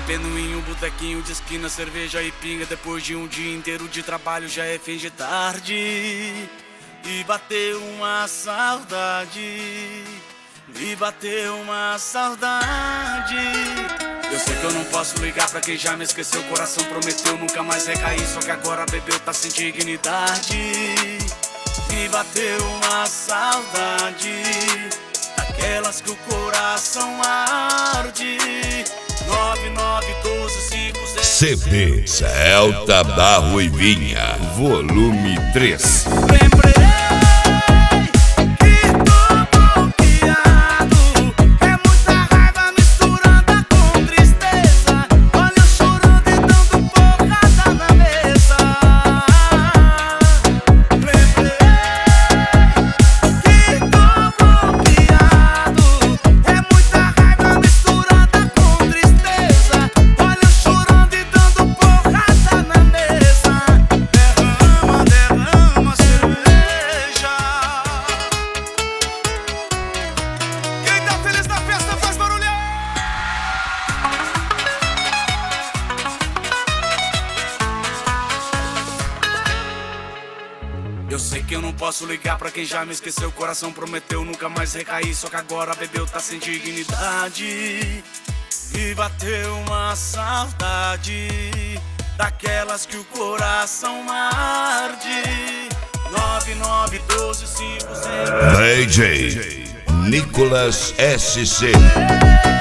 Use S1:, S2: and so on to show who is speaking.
S1: bebendo em um botequinho de esquina, cerveja e pinga. Depois de um dia inteiro de trabalho já é fim de tarde e bateu uma saudade, me bateu uma saudade. Eu sei que eu não posso ligar pra quem já me esqueceu. O coração prometeu nunca mais recair, só que agora bebeu, tá sem dignidade. Me bateu uma saudade, daquelas que o coração arde. 991250
S2: CD Celta da Ruivinha, volume 3.
S1: Lembrei que tô bloqueado, é muita raiva misturada com tristeza. Olha eu chorando e dando porrada na mesa. Lembrei que tô bloqueado, é muita raiva misturada com tristeza. Olha eu chorando e dando porrada na mesa. Derrama, derrama cerveja. Quem tá feliz na festa faz barulho. Eu sei que eu não posso ligar pra quem já me esqueceu. O coração prometeu nunca mais recair, só que agora bebeu, tá sem dignidade. Me bateu uma saudade, daquelas que o coração arde. 991250
S2: DJ Nicolas SC.